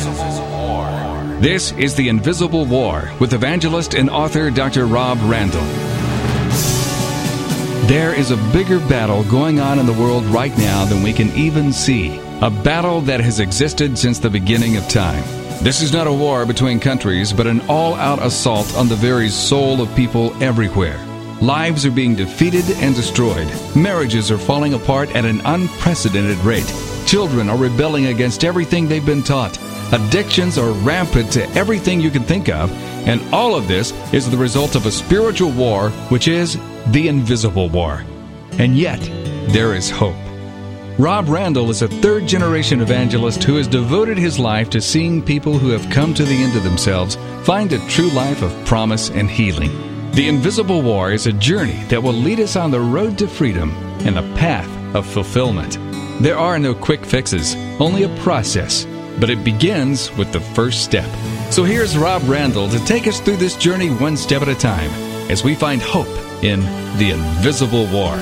War. This is The Invisible War with evangelist and author Dr. Rob Randall. There is a bigger battle going on in the world right now than we can even see. A battle that has existed since the beginning of time. This is not a war between countries, but an all-out assault on the very soul of people everywhere. Lives are being defeated and destroyed. Marriages are falling apart at an unprecedented rate. Children are rebelling against everything they've been taught. Addictions are rampant to everything you can think of, and all of this is the result of a spiritual war, which is the invisible war. And yet, there is hope. Rob Randall is a third-generation evangelist who has devoted his life to seeing people who have come to the end of themselves find a true life of promise and healing. The Invisible War is a journey that will lead us on the road to freedom and the path of fulfillment. There are no quick fixes, only a process, but it begins with the first step. So here's Rob Randall to take us through this journey one step at a time as we find hope in the Invisible War.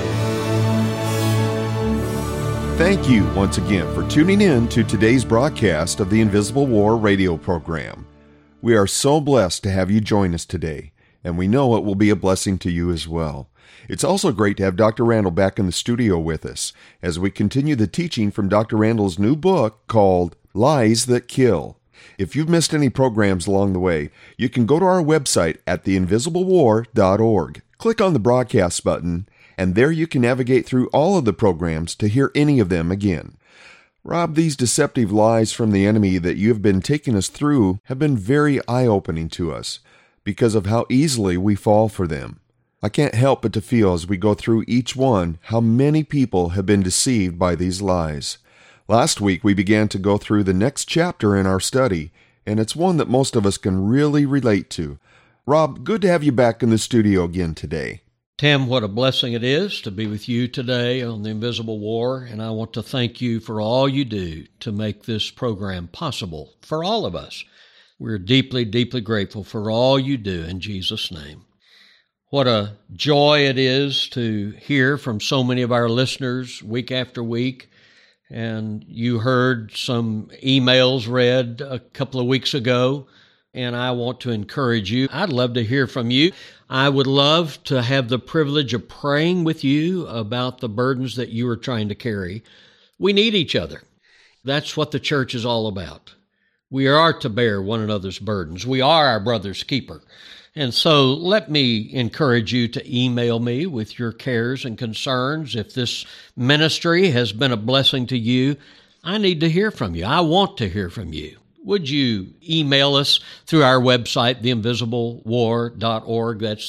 Thank you once again for tuning in to today's broadcast of the Invisible War radio program. We are so blessed to have you join us today, and we know it will be a blessing to you as well. It's also great to have Dr. Randall back in the studio with us as we continue the teaching from Dr. Randall's new book called Lies That Kill. If you've missed any programs along the way, you can go to our website at theinvisiblewar.org. Click on the broadcast button, and there you can navigate through all of the programs to hear any of them again. Rob, these deceptive lies from the enemy that you have been taking us through have been very eye-opening to us because of how easily we fall for them. I can't help but to feel as we go through each one how many people have been deceived by these lies. Last week we began to go through the next chapter in our study, and it's one that most of us can really relate to. Rob, good to have you back in the studio again today. Tim, what a blessing it is to be with you today on the Invisible War, and I want to thank you for all you do to make this program possible for all of us. We're deeply, deeply grateful for all you do in Jesus' name. What a joy it is to hear from so many of our listeners week after week, and you heard some emails read a couple of weeks ago, and I want to encourage you. I'd love to hear from you. I would love to have the privilege of praying with you about the burdens that you are trying to carry. We need each other. That's what the church is all about. We are to bear one another's burdens. We are our brother's keeper. And so let me encourage you to email me with your cares and concerns. If this ministry has been a blessing to you, I need to hear from you. I want to hear from you. Would you email us through our website, theinvisiblewar.org. That's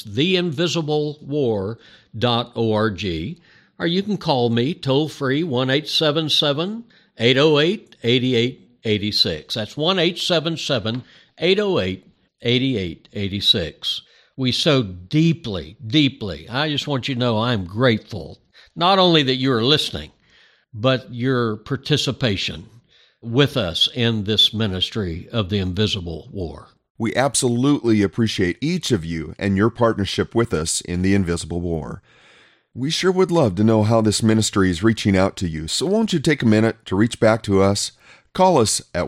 theinvisiblewar.org. Or you can call me toll-free, 1-877-808-8886. That's 1-877-808-8886. We so deeply, I just want you to know I'm grateful, not only that you are listening, but your participation with us in this ministry of the Invisible War. We absolutely appreciate each of you and your partnership with us in the Invisible War. We sure would love to know how this ministry is reaching out to you, so won't you take a minute to reach back to us? Call us at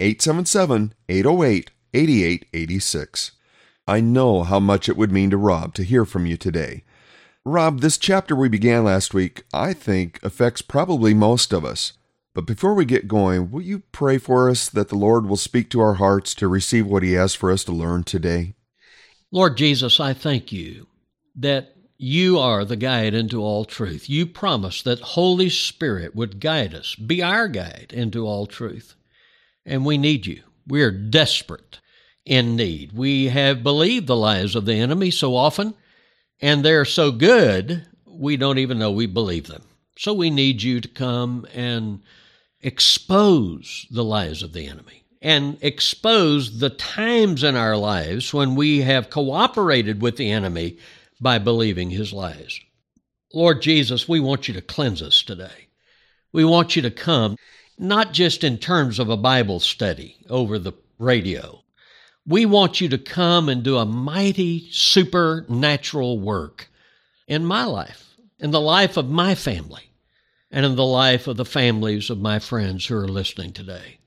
1-877-808-8886. I know how much it would mean to Rob to hear from you today. Rob, this chapter we began last week, I think, affects probably most of us. But before we get going, will you pray for us that the Lord will speak to our hearts to receive what He has for us to learn today? Lord Jesus, I thank you that you are the guide into all truth. You promised that Holy Spirit would guide us, be our guide into all truth. And we need you. We are desperate in need. We have believed the lies of the enemy so often, and they're so good, we don't even know we believe them. So we need you to come and expose the lies of the enemy and expose the times in our lives when we have cooperated with the enemy by believing his lies. Lord Jesus, we want you to cleanse us today. We want you to come, not just in terms of a Bible study over the radio. We want you to come and do a mighty supernatural work in my life, in the life of my family, and in the life of the families of my friends who are listening today.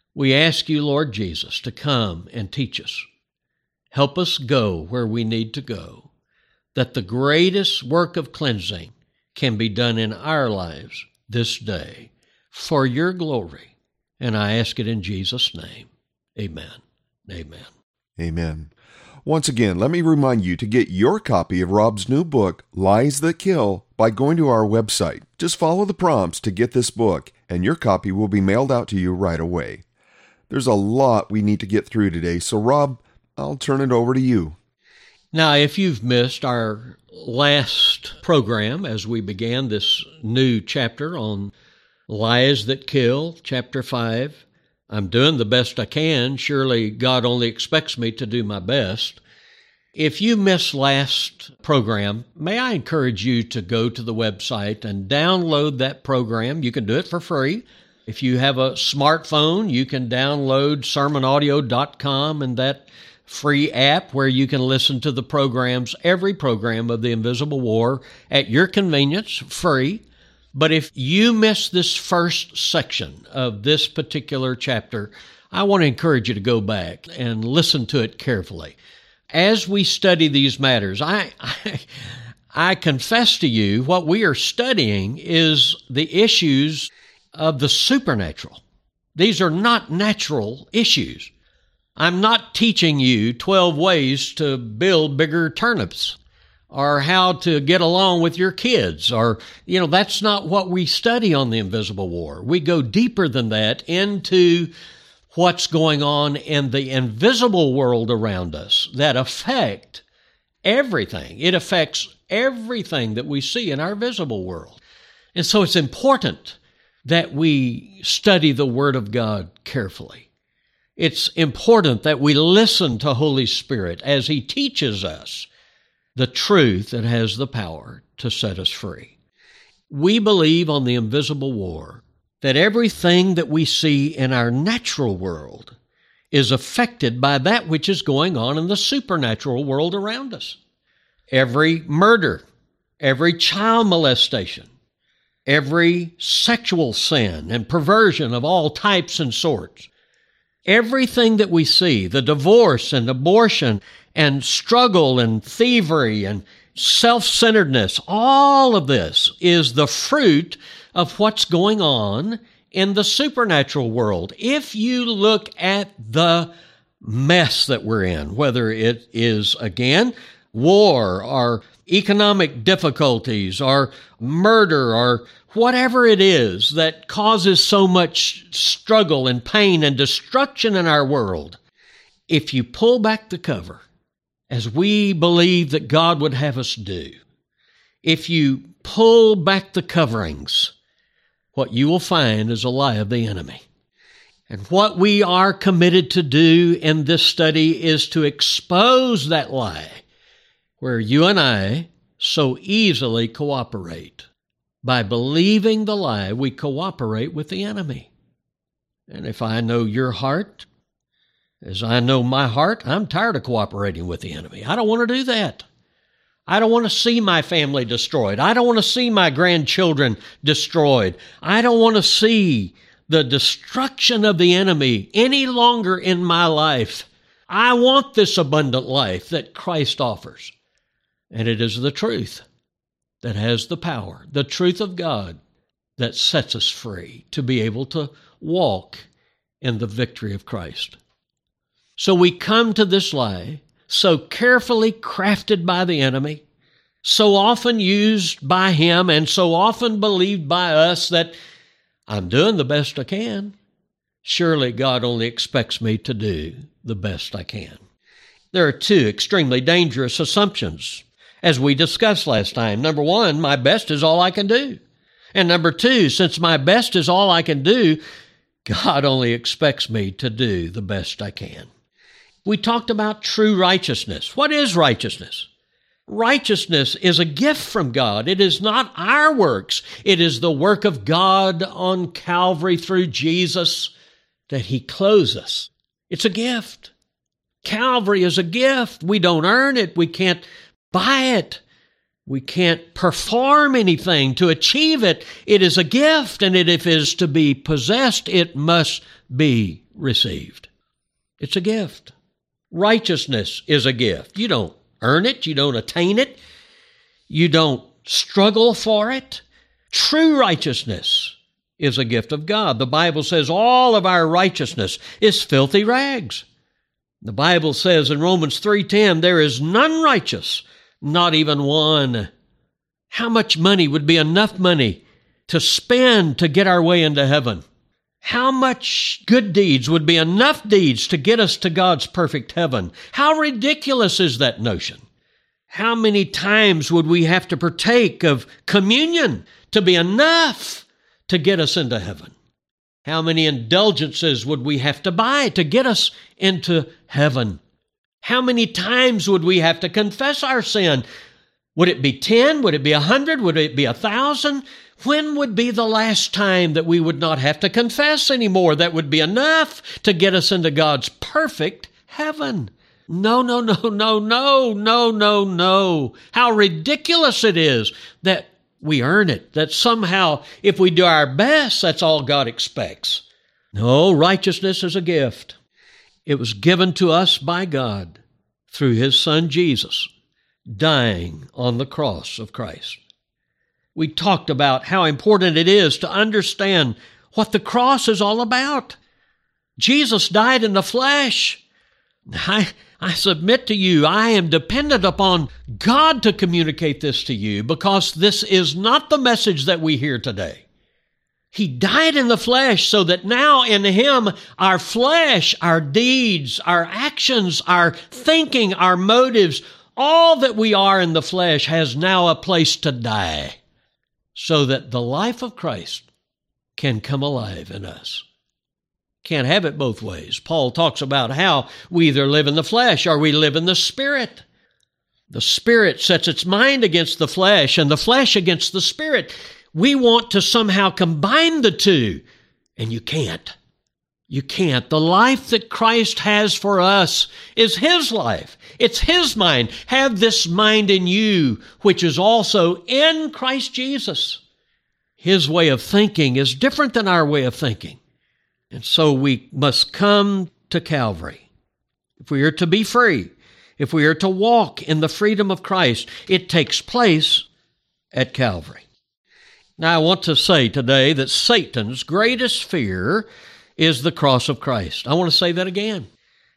We ask you, Lord Jesus, to come and teach us. Help us go where we need to go, that the greatest work of cleansing can be done in our lives this day for your glory. And I ask it in Jesus' name. Amen. Amen. Amen. Once again, let me remind you to get your copy of Rob's new book, Lies That Kill, by going to our website. Just follow the prompts to get this book, and your copy will be mailed out to you right away. There's a lot we need to get through today, so Rob, I'll turn it over to you. Now, if you've missed our last program as we began this new chapter on Lies That Kill, Chapter 5, I'm doing the best I can. Surely God only expects me to do my best. If you missed last program, may I encourage you to go to the website and download that program. You can do it for free. If you have a smartphone, you can download sermonaudio.com and that free app where you can listen to the programs, every program of The Invisible War at your convenience, free. But if you miss this first section of this particular chapter, I want to encourage you to go back and listen to it carefully. As we study these matters, I confess to you what we are studying is the issues of the supernatural. These are not natural issues. I'm not teaching you 12 ways to build bigger turnips, or how to get along with your kids, or, that's not what we study on The Invisible War. We go deeper than that into what's going on in the invisible world around us that affect everything. It affects everything that we see in our visible world. And so it's important that we study the Word of God carefully. It's important that we listen to Holy Spirit as He teaches us the truth that has the power to set us free. We believe on The Invisible War that everything that we see in our natural world is affected by that which is going on in the supernatural world around us. Every murder, every child molestation, every sexual sin and perversion of all types and sorts, everything that we see, the divorce and abortion and struggle and thievery and self-centeredness, all of this is the fruit of what's going on in the supernatural world. If you look at the mess that we're in, whether it is, again, war or economic difficulties or murder or whatever it is that causes so much struggle and pain and destruction in our world, if you pull back the cover, as we believe that God would have us do, if you pull back the coverings, what you will find is a lie of the enemy. And what we are committed to do in this study is to expose that lie where you and I so easily cooperate. By believing the lie, we cooperate with the enemy. And if I know your heart, as I know my heart, I'm tired of cooperating with the enemy. I don't want to do that. I don't want to see my family destroyed. I don't want to see my grandchildren destroyed. I don't want to see the destruction of the enemy any longer in my life. I want this abundant life that Christ offers. And it is the truth that has the power, the truth of God that sets us free to be able to walk in the victory of Christ. So we come to this lie, so carefully crafted by the enemy, so often used by him, and so often believed by us that I'm doing the best I can. Surely God only expects me to do the best I can. There are two extremely dangerous assumptions, as we discussed last time. Number one, my best is all I can do. And number two, since my best is all I can do, God only expects me to do the best I can. We talked about true righteousness. What is righteousness? Righteousness is a gift from God. It is not our works. It is the work of God on Calvary through Jesus that He clothes us. It's a gift. Calvary is a gift. We don't earn it. We can't buy it. We can't perform anything to achieve it. It is a gift, and if it is to be possessed, it must be received. It's a gift. Righteousness is a gift. You don't earn it. You don't attain it. You don't struggle for it. True righteousness is a gift of God. The Bible says all of our righteousness is filthy rags. The Bible says in Romans 3:10, there is none righteous, not even one. How much money would be enough money to spend to get our way into heaven? How much good deeds would be enough deeds to get us to God's perfect heaven? How ridiculous is that notion? How many times would we have to partake of communion to be enough to get us into heaven? How many indulgences would we have to buy to get us into heaven? How many times would we have to confess our sin? Would it be 10? Would it be 100? Would it be 1,000? When would be the last time that we would not have to confess anymore? That would be enough to get us into God's perfect heaven. No. How ridiculous it is that we earn it, that somehow if we do our best, that's all God expects. No, righteousness is a gift. It was given to us by God through His Son Jesus, dying on the cross of Christ. We talked about how important it is to understand what the cross is all about. Jesus died in the flesh. I submit to you, I am dependent upon God to communicate this to you because this is not the message that we hear today. He died in the flesh so that now in Him, our flesh, our deeds, our actions, our thinking, our motives, all that we are in the flesh has now a place to die so that the life of Christ can come alive in us. Can't have it both ways. Paul talks about how we either live in the flesh or we live in the Spirit. The Spirit sets its mind against the flesh and the flesh against the Spirit. We want to somehow combine the two, and you can't. You can't. The life that Christ has for us is His life. It's His mind. Have this mind in you, which is also in Christ Jesus. His way of thinking is different than our way of thinking. And so we must come to Calvary. If we are to be free, if we are to walk in the freedom of Christ, it takes place at Calvary. Now, I want to say today that Satan's greatest fear is the cross of Christ. I want to say that again.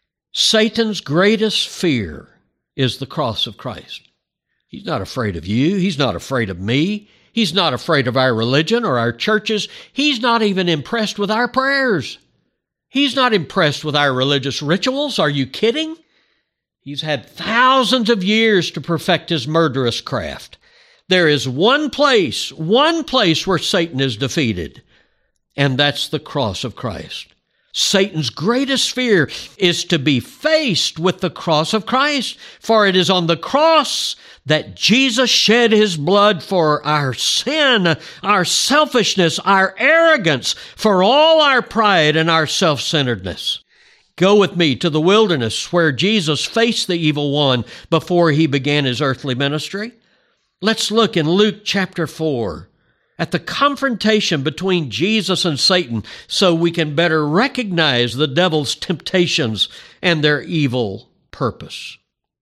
Satan's greatest fear is the cross of Christ. He's not afraid of you. He's not afraid of me. He's not afraid of our religion or our churches. He's not even impressed with our prayers. He's not impressed with our religious rituals. Are you kidding? He's had thousands of years to perfect his murderous craft. There is one place where Satan is defeated, and that's the cross of Christ. Satan's greatest fear is to be faced with the cross of Christ, for it is on the cross that Jesus shed His blood for our sin, our selfishness, our arrogance, for all our pride and our self-centeredness. Go with me to the wilderness where Jesus faced the evil one before He began His earthly ministry. Let's look in Luke chapter 4 at the confrontation between Jesus and Satan so we can better recognize the devil's temptations and their evil purpose.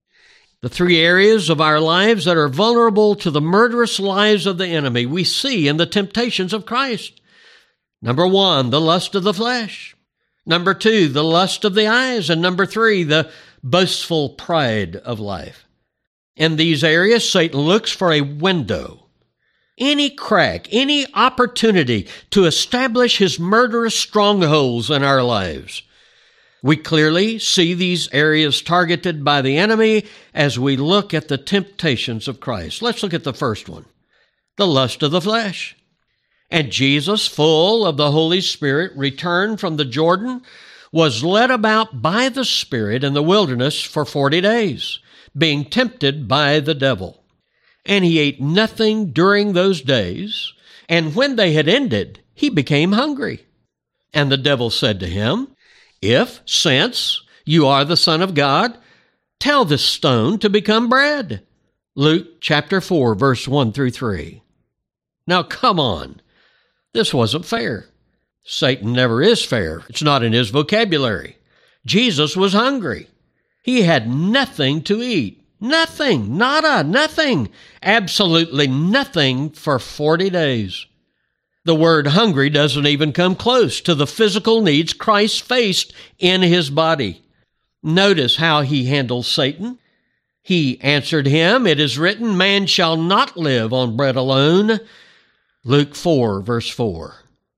The three areas of our lives that are vulnerable to the murderous lies of the enemy we see in the temptations of Christ. Number 1, the lust of the flesh. Number 2, the lust of the eyes. And number 3, the boastful pride of life. In these areas, Satan looks for a window, any crack, any opportunity to establish his murderous strongholds in our lives. We clearly see these areas targeted by the enemy as we look at the temptations of Christ. Let's look at the first one, the lust of the flesh. And Jesus, full of the Holy Spirit, returned from the Jordan, was led about by the Spirit in the wilderness for 40 days, being tempted by the devil. And he ate nothing during those days, and when they had ended, he became hungry. And the devil said to him, If, since you are the Son of God, tell this stone to become bread. Luke chapter 4, verse 1 through 3. Now come on. This wasn't fair. Satan never is fair. It's not in his vocabulary. Jesus was hungry. He had nothing to eat. Nothing, nada, nothing, absolutely nothing for 40 days. The word hungry doesn't even come close to the physical needs Christ faced in his body. Notice how he handles Satan. He answered him, "It is written, man shall not live on bread alone." Luke 4, verse 4.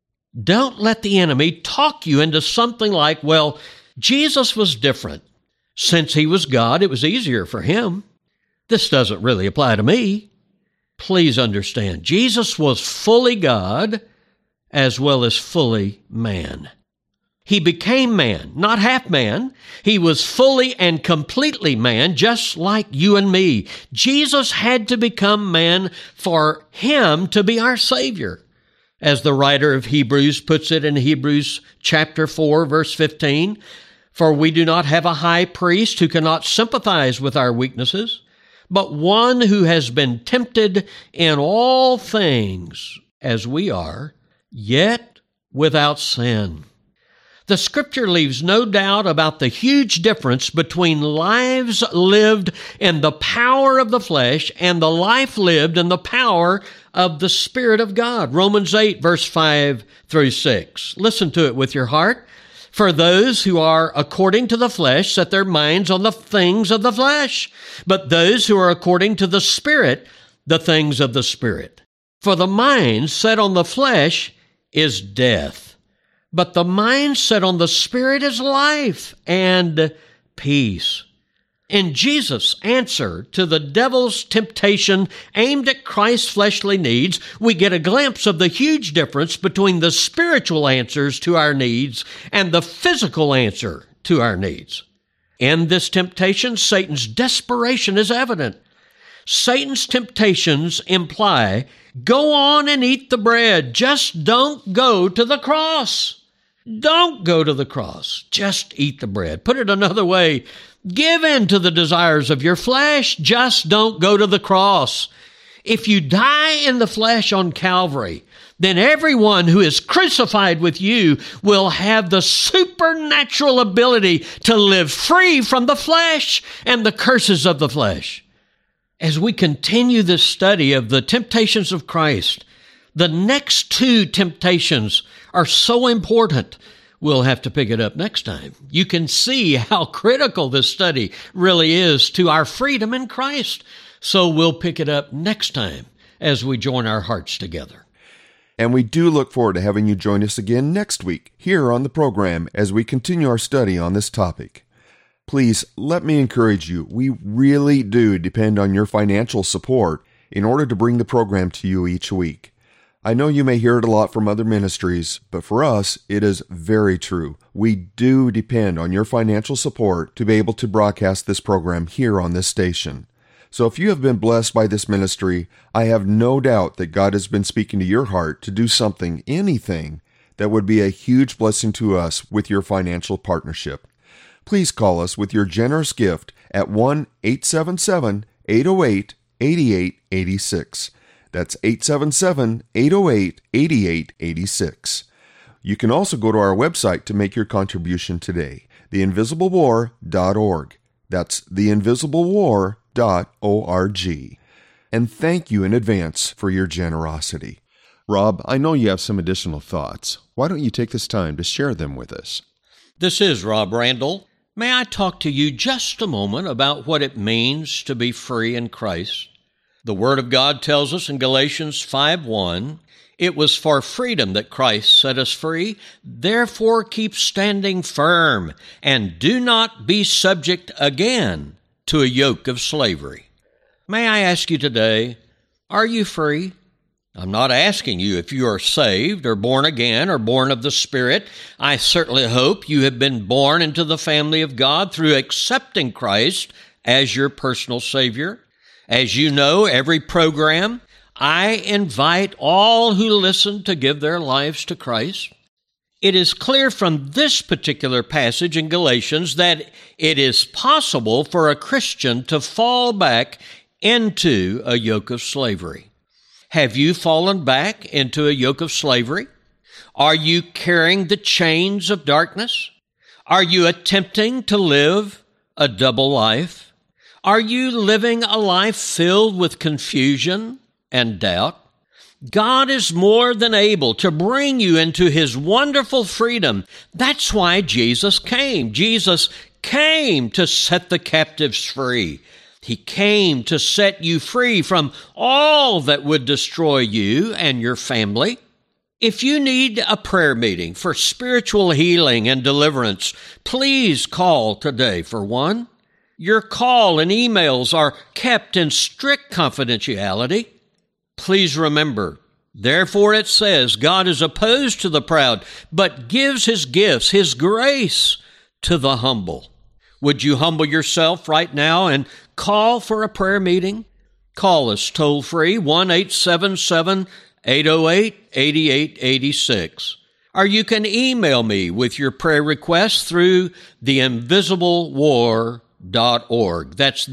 Don't let the enemy talk you into something like, well, Jesus was different. Since he was God, it was easier for him. This doesn't really apply to me. Please understand, Jesus was fully God as well as fully man. He became man, not half man. He was fully and completely man, just like you and me. Jesus had to become man for him to be our Savior. As the writer of Hebrews puts it in Hebrews chapter 4, verse 15, "For we do not have a high priest who cannot sympathize with our weaknesses, but one who has been tempted in all things as we are, yet without sin." The Scripture leaves no doubt about the huge difference between lives lived in the power of the flesh and the life lived in the power of the Spirit of God. Romans 8, verse 5 through 6. Listen to it with your heart. "For those who are according to the flesh set their minds on the things of the flesh, but those who are according to the Spirit, the things of the Spirit. For the mind set on the flesh is death, but the mind set on the Spirit is life and peace." In Jesus' answer to the devil's temptation aimed at Christ's fleshly needs, we get a glimpse of the huge difference between the spiritual answers to our needs and the physical answer to our needs. In this temptation, Satan's desperation is evident. Satan's temptations imply, go on and eat the bread, just don't go to the cross. Don't go to the cross, just eat the bread. Put it another way, give in to the desires of your flesh, just don't go to the cross. If you die in the flesh on Calvary, then everyone who is crucified with you will have the supernatural ability to live free from the flesh and the curses of the flesh. As we continue this study of the temptations of Christ, the next two temptations are so important, we'll have to pick it up next time. You can see how critical this study really is to our freedom in Christ. So we'll pick it up next time as we join our hearts together. And we do look forward to having you join us again next week here on the program as we continue our study on this topic. Please let me encourage you, we really do depend on your financial support in order to bring the program to you each week. I know you may hear it a lot from other ministries, but for us, it is very true. We do depend on your financial support to be able to broadcast this program here on this station. So if you have been blessed by this ministry, I have no doubt that God has been speaking to your heart to do something, anything, that would be a huge blessing to us with your financial partnership. Please call us with your generous gift at 1-877-808-8886. That's 877-808-8886. You can also go to our website to make your contribution today, theinvisiblewar.org. That's theinvisiblewar.org. And thank you in advance for your generosity. Rob, I know you have some additional thoughts. Why don't you take this time to share them with us? This is Rob Randall. May I talk to you just a moment about what it means to be free in Christ? The Word of God tells us in Galatians 5:1, "It was for freedom that Christ set us free. Therefore keep standing firm, and do not be subject again to a yoke of slavery." May I ask you today, are you free? I'm not asking you if you are saved or born again or born of the Spirit. I certainly hope you have been born into the family of God through accepting Christ as your personal Savior. As you know, every program, I invite all who listen to give their lives to Christ. It is clear from this particular passage in Galatians that it is possible for a Christian to fall back into a yoke of slavery. Have you fallen back into a yoke of slavery? Are you carrying the chains of darkness? Are you attempting to live a double life? Are you living a life filled with confusion and doubt? God is more than able to bring you into His wonderful freedom. That's why Jesus came. Jesus came to set the captives free. He came to set you free from all that would destroy you and your family. If you need a prayer meeting for spiritual healing and deliverance, please call today for one. Your call and emails are kept in strict confidentiality. Please remember, therefore it says, God is opposed to the proud, but gives His gifts, His grace to the humble. Would you humble yourself right now and call for a prayer meeting? Call us toll-free, 1-877-808-8886. Or you can email me with your prayer requests through theinvisiblewar.org. That's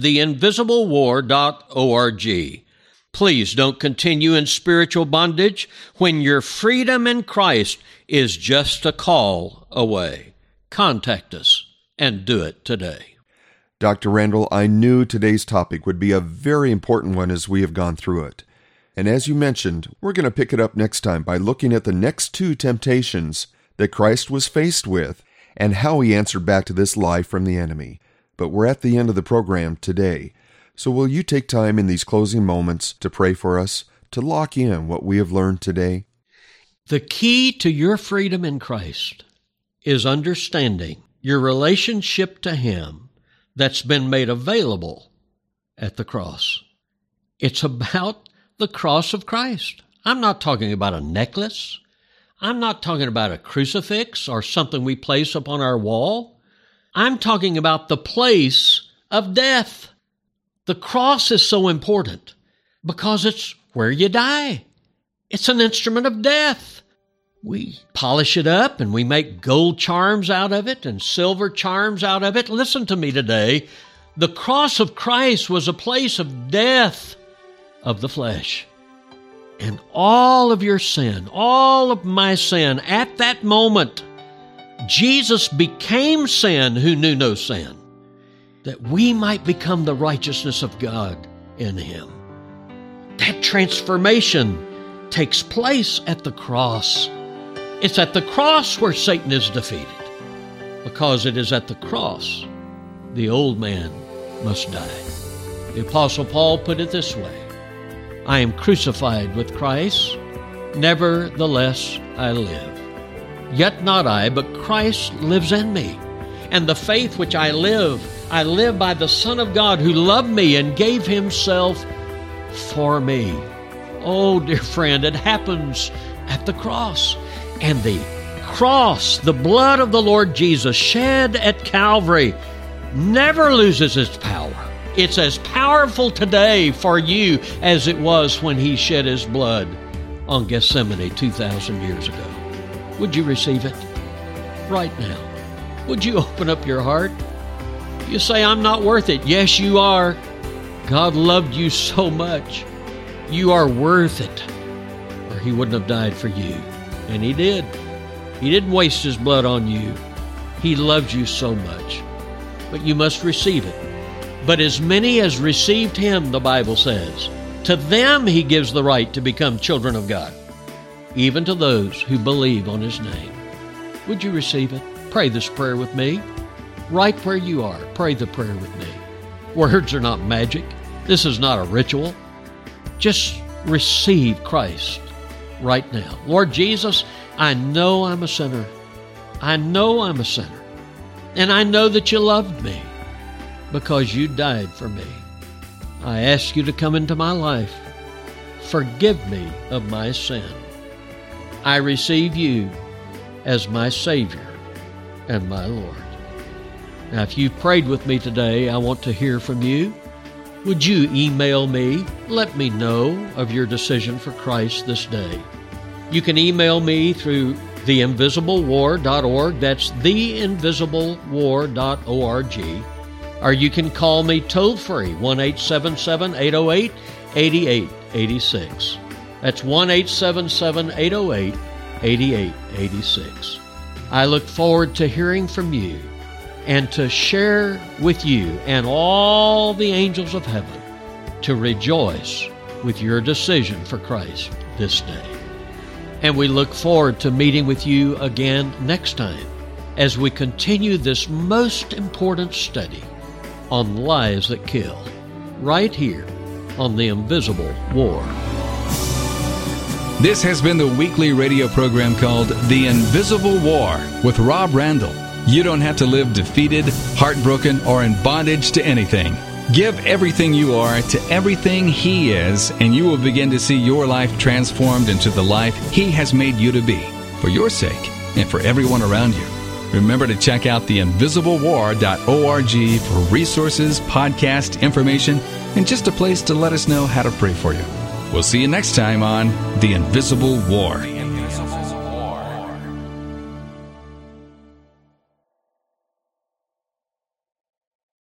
theinvisiblewar.org. Please don't continue in spiritual bondage when your freedom in Christ is just a call away. Contact us and do it today. Dr. Randall, I knew today's topic would be a very important one as we have gone through it. And as you mentioned, we're going to pick it up next time by looking at the next two temptations that Christ was faced with and how He answered back to this lie from the enemy. But we're at the end of the program today. So will you take time in these closing moments to pray for us, to lock in what we have learned today? The key to your freedom in Christ is understanding your relationship to Him that's been made available at the cross. It's about the cross of Christ. I'm not talking about a necklace. I'm not talking about a crucifix or something we place upon our wall. I'm talking about the place of death. The cross is so important because it's where you die. It's an instrument of death. We polish it up and we make gold charms out of it and silver charms out of it. Listen to me today. The cross of Christ was a place of death of the flesh. And all of your sin, all of my sin, at that moment, Jesus became sin who knew no sin, that we might become the righteousness of God in Him. That transformation takes place at the cross. It's at the cross where Satan is defeated, because it is at the cross the old man must die. The Apostle Paul put it this way, I am crucified with Christ, nevertheless I live. Yet not I, but Christ lives in me. And the faith which I live by the Son of God who loved me and gave Himself for me. Oh, dear friend, it happens at the cross. And the cross, the blood of the Lord Jesus shed at Calvary, never loses its power. It's as powerful today for you as it was when He shed His blood on Gethsemane 2,000 years ago. Would you receive it right now? Would you open up your heart? You say, I'm not worth it. Yes, you are. God loved you so much. You are worth it, or He wouldn't have died for you. And He did. He didn't waste His blood on you. He loves you so much. But you must receive it. But as many as received Him, the Bible says, to them He gives the right to become children of God, even to those who believe on His name. Would you receive it? Pray this prayer with me. Right where you are, pray the prayer with me. Words are not magic. This is not a ritual. Just receive Christ right now. Lord Jesus, I know I'm a sinner. I know I'm a sinner. And I know that You loved me because You died for me. I ask You to come into my life. Forgive me of my sin. I receive You as my Savior and my Lord. Now, if you prayed with me today, I want to hear from you. Would you email me? Let me know of your decision for Christ this day. You can email me through theinvisiblewar.org. That's theinvisiblewar.org. Or you can call me toll-free, 1-877-808-8886. That's 1-877-808-8886. 8886. I look forward to hearing from you and to share with you and all the angels of heaven to rejoice with your decision for Christ this day. And we look forward to meeting with you again next time as we continue this most important study on lies that kill, right here on The Invisible War. This has been the weekly radio program called The Invisible War with Rob Randall. You don't have to live defeated, heartbroken, or in bondage to anything. Give everything you are to everything He is, and you will begin to see your life transformed into the life He has made you to be, for your sake and for everyone around you. Remember to check out theinvisiblewar.org for resources, podcast information, and just a place to let us know how to pray for you. We'll see you next time on The Invisible War.